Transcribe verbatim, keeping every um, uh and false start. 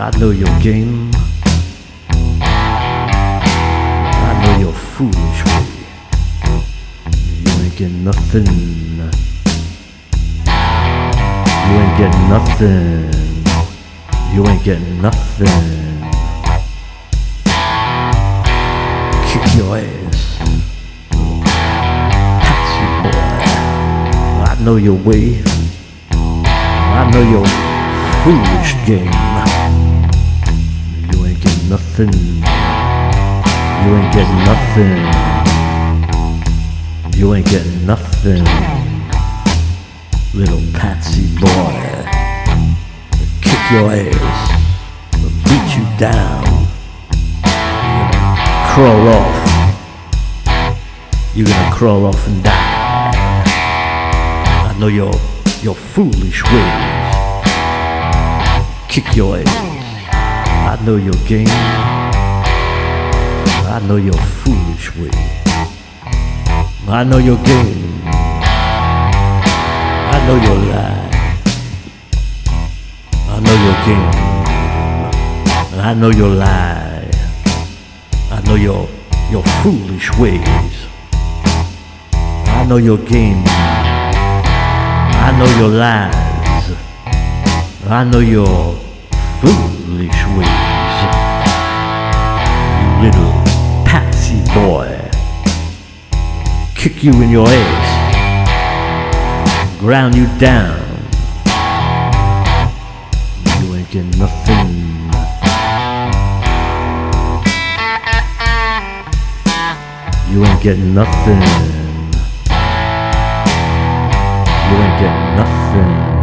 I know your game. I know your foolish way. You ain't get nothing. You ain't get nothing. You ain't get nothing. Kick your ass, patsy boy. I know your way. I know your foolish game. You ain't get nothing. You ain't get nothing. You ain't get nothing. Little patsy boy. Kick your ass. Beat you down. Crawl off. You're gonna crawl off and die. I know your your foolish ways. Kick your ass. I know your game. I know your foolish way. I know your game. I know your lie. I know your game. I know your lie. I know your your foolish ways. I know your game. I know your lies. I know your foolish ways. You little patsy boy. Kick you in your ass. Ground you down. You ain't get nothing. You ain't get nothing. You ain't get nothing.